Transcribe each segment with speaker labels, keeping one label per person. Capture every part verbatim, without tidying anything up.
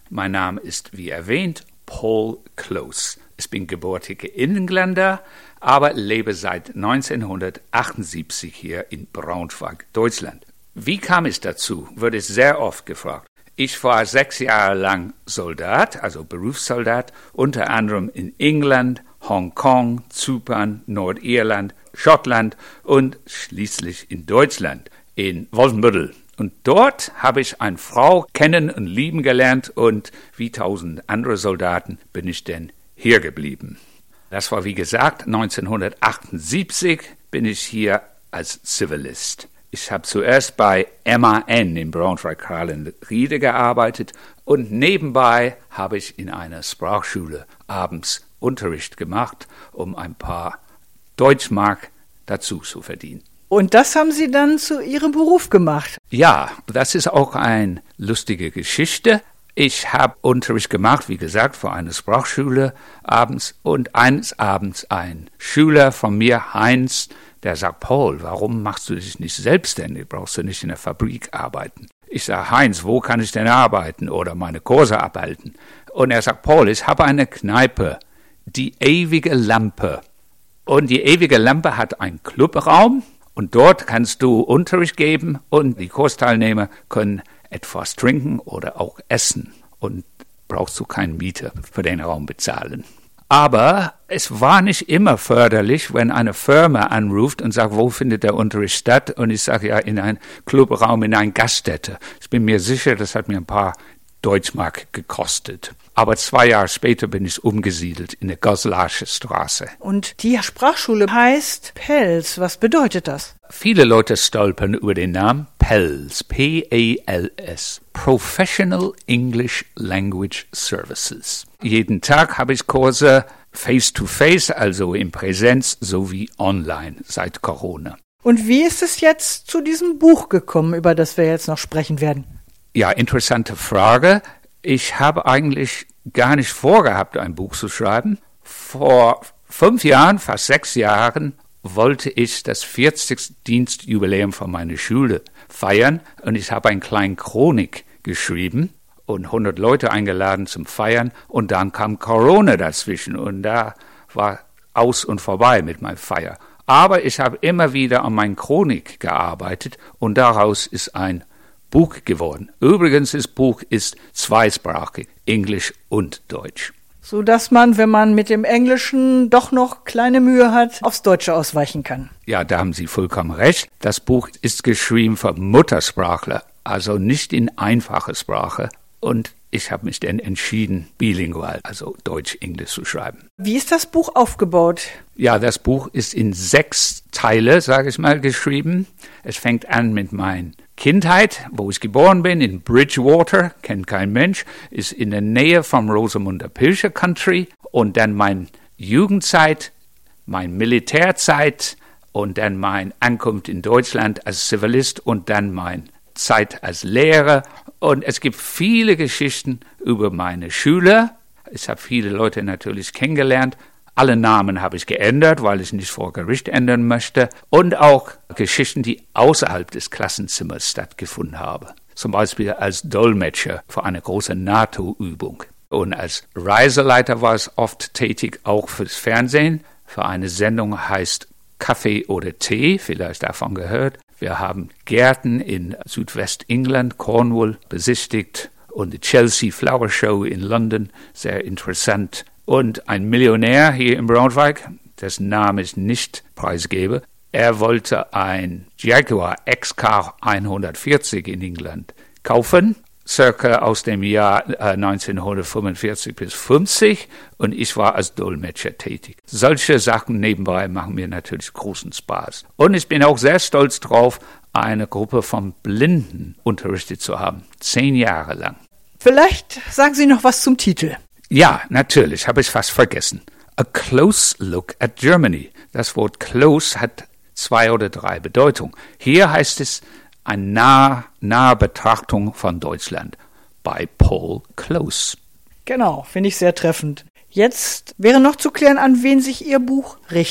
Speaker 1: Mein Name ist, wie erwähnt, Paul Close. Ich bin gebürtiger Engländer, aber lebe seit neunzehnhundertachtundsiebzig hier in Braunschweig, Deutschland. Wie kam es dazu, wurde sehr oft gefragt. Ich war sechs Jahre lang Soldat, also Berufssoldat, unter anderem in England, Hongkong, Zypern, Nordirland, Schottland und schließlich in Deutschland, in Wolfenbüttel. Und dort habe ich eine Frau kennen und lieben gelernt und wie tausend andere Soldaten bin ich denn hier geblieben. Das war wie gesagt neunzehnhundertachtundsiebzig bin ich hier als Zivilist. Ich habe zuerst bei M A N in Braunschweig-Krallen-Riede gearbeitet und nebenbei habe ich in einer Sprachschule abends Unterricht gemacht, um ein paar Deutschmark dazu zu verdienen.
Speaker 2: Und das haben Sie dann zu Ihrem Beruf gemacht?
Speaker 1: Ja, das ist auch eine lustige Geschichte. Ich habe Unterricht gemacht, wie gesagt, für eine Sprachschule abends und eines Abends ein Schüler von mir, Heinz, der sagt, Paul, warum machst du dich nicht selbstständig? Brauchst du nicht in der Fabrik arbeiten? Ich sage, Heinz, wo kann ich denn arbeiten oder meine Kurse abhalten? Und er sagt, Paul, ich habe eine Kneipe, die ewige Lampe. Und die ewige Lampe hat einen Clubraum und dort kannst du Unterricht geben und die Kursteilnehmer können etwas trinken oder auch essen und brauchst du keinen Mieter für den Raum bezahlen. Aber es war nicht immer förderlich, wenn eine Firma anruft und sagt, wo findet der Unterricht statt? Und ich sage, ja, in einem Clubraum, in einer Gaststätte. Ich bin mir sicher, das hat mir ein paar Deutschmark gekostet. Aber zwei Jahre später bin ich umgesiedelt in der Goslarsche Straße.
Speaker 2: Und die Sprachschule heißt Pels. Was bedeutet das?
Speaker 1: Viele Leute stolpern über den Namen Pels, P E L S, Professional English Language Services. Jeden Tag habe ich Kurse face-to-face, also in Präsenz, sowie online seit Corona.
Speaker 2: Und wie ist es jetzt zu diesem Buch gekommen, über das wir jetzt noch sprechen werden?
Speaker 1: Ja, interessante Frage. Ich habe eigentlich gar nicht vorgehabt, ein Buch zu schreiben. Vor fünf Jahren, fast sechs Jahren, wollte ich das vierzigste Dienstjubiläum von meiner Schule feiern und ich habe eine kleine Chronik geschrieben und hundert Leute eingeladen zum Feiern und dann kam Corona dazwischen und da war aus und vorbei mit meiner Feier. Aber ich habe immer wieder an meiner Chronik gearbeitet und daraus ist ein Buch geworden. Übrigens, das Buch ist zweisprachig, Englisch und Deutsch.
Speaker 2: So dass man, wenn man mit dem Englischen doch noch kleine Mühe hat, aufs Deutsche ausweichen kann.
Speaker 1: Ja, da haben Sie vollkommen recht. Das Buch ist geschrieben für Muttersprachler, also nicht in einfache Sprache. Und ich habe mich dann entschieden, bilingual, also Deutsch-Englisch zu schreiben.
Speaker 2: Wie ist das Buch aufgebaut?
Speaker 1: Ja, das Buch ist in sechs Teile, sage ich mal, geschrieben. Es fängt an mit meiner Kindheit, wo ich geboren bin, in Bridgewater, kennt kein Mensch, ist in der Nähe vom Rosamunde Pilcher Country. Und dann meine Jugendzeit, meine Militärzeit und dann meine Ankunft in Deutschland als Zivilist und dann meine Zeit als Lehrer. Und es gibt viele Geschichten über meine Schüler. Ich habe viele Leute natürlich kennengelernt. Alle Namen habe ich geändert, weil ich nicht vor Gericht ändern möchte. Und auch Geschichten, die außerhalb des Klassenzimmers stattgefunden haben. Zum Beispiel als Dolmetscher für eine große NATO-Übung. Und als Reiseleiter war ich oft tätig, auch fürs Fernsehen. Für eine Sendung heißt Kaffee oder Tee, vielleicht davon gehört. Wir haben Gärten in Südwestengland, Cornwall, besichtigt und die Chelsea Flower Show in London, sehr interessant. Und ein Millionär hier in Braunschweig, dessen Name ich nicht preisgebe, er wollte ein Jaguar X K hundertvierzig in England kaufen, circa aus dem Jahr äh, neunzehnhundertfünfundvierzig bis fünfzig, und ich war als Dolmetscher tätig. Solche Sachen nebenbei machen mir natürlich großen Spaß. Und ich bin auch sehr stolz drauf, eine Gruppe von Blinden unterrichtet zu haben, zehn Jahre lang.
Speaker 2: Vielleicht sagen Sie noch was zum Titel.
Speaker 1: Ja, natürlich, habe ich fast vergessen. A Close Look at Germany. Das Wort close hat zwei oder drei Bedeutungen. Hier heißt es eine nahe, nahe Betrachtung von Deutschland bei Paul Close.
Speaker 2: Genau, finde ich sehr treffend. Jetzt wäre noch zu klären, an wen sich Ihr Buch richtet.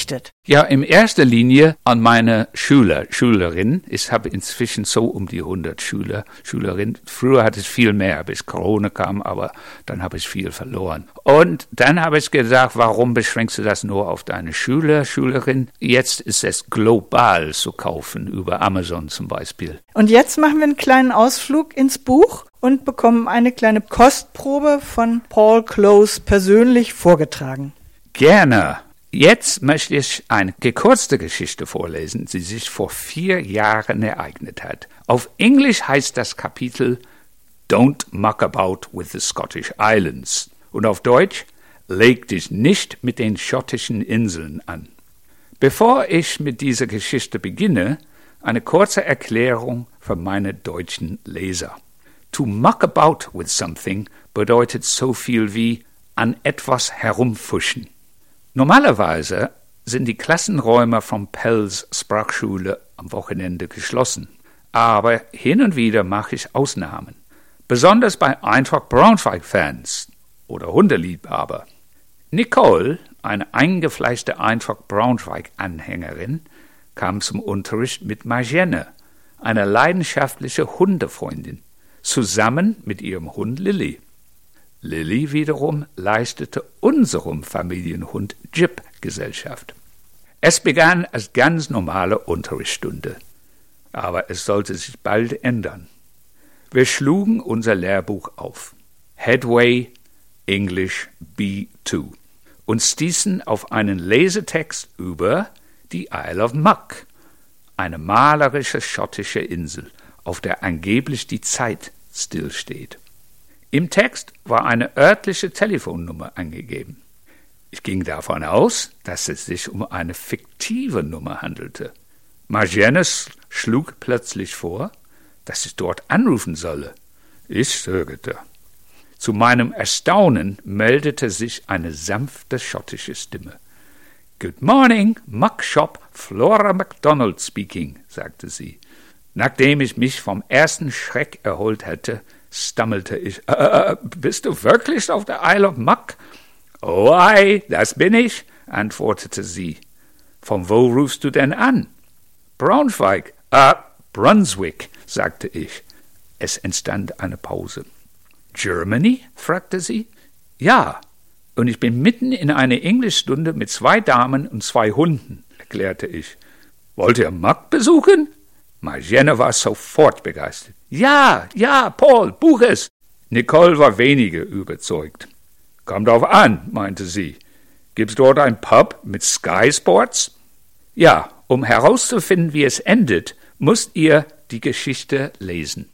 Speaker 1: Ja, in erster Linie an meine Schüler, Schülerinnen. Ich habe inzwischen so um die hundert Schüler, Schülerinnen. Früher hatte ich viel mehr, bis Corona kam, aber dann habe ich viel verloren. Und dann habe ich gesagt, warum beschränkst du das nur auf deine Schüler, Schülerinnen? Jetzt ist es global zu kaufen, über Amazon zum Beispiel.
Speaker 2: Und jetzt machen wir einen kleinen Ausflug ins Buch und bekommen eine kleine Kostprobe von Paul Close persönlich vorgetragen.
Speaker 1: Gerne. Jetzt möchte ich eine gekürzte Geschichte vorlesen, die sich vor vier Jahren ereignet hat. Auf Englisch heißt das Kapitel Don't Muck About with the Scottish Islands und auf Deutsch Leg dich nicht mit den schottischen Inseln an. Bevor ich mit dieser Geschichte beginne, eine kurze Erklärung für meine deutschen Leser. To muck about with something bedeutet so viel wie an etwas herumfuschen. Normalerweise sind die Klassenräume von Pells Sprachschule am Wochenende geschlossen. Aber hin und wieder mache ich Ausnahmen. Besonders bei Eintracht Braunschweig-Fans oder Hundeliebhaber. Nicole, eine eingefleischte Eintracht Braunschweig-Anhängerin, kam zum Unterricht mit Marjane, einer leidenschaftlichen Hundefreundin, zusammen mit ihrem Hund Lilly. Lilly wiederum leistete unserem Familienhund Jip Gesellschaft. Es begann als ganz normale Unterrichtsstunde, aber es sollte sich bald ändern. Wir schlugen unser Lehrbuch auf, Headway English B zwei, und stießen auf einen Lesetext über die Isle of Muck, eine malerische schottische Insel, auf der angeblich die Zeit stillsteht. Im Text war eine örtliche Telefonnummer angegeben. Ich ging davon aus, dass es sich um eine fiktive Nummer handelte. Marjane schlug plötzlich vor, dass ich dort anrufen solle. Ich zögerte. Zu meinem Erstaunen meldete sich eine sanfte schottische Stimme. »Good morning, Muck Shop, Flora MacDonald speaking«, sagte sie. Nachdem ich mich vom ersten Schreck erholt hatte, stammelte ich, äh, »Bist du wirklich auf der Isle of Muck?« »Oh ei, das bin ich«, antwortete sie. »Von wo rufst du denn an?« »Braunschweig, äh, Brunswick«, sagte ich. Es entstand eine Pause. »Germany?« fragte sie. »Ja, und ich bin mitten in einer Englischstunde mit zwei Damen und zwei Hunden«, erklärte ich. »Wollt ihr Muck besuchen?« Marjane war sofort begeistert. »Ja, ja, Paul, buch es!« Nicole war weniger überzeugt. »Kommt drauf an«, meinte sie. »Gibt's dort ein Pub mit Sky Sports?« »Ja, um herauszufinden, wie es endet, müsst ihr die Geschichte lesen.«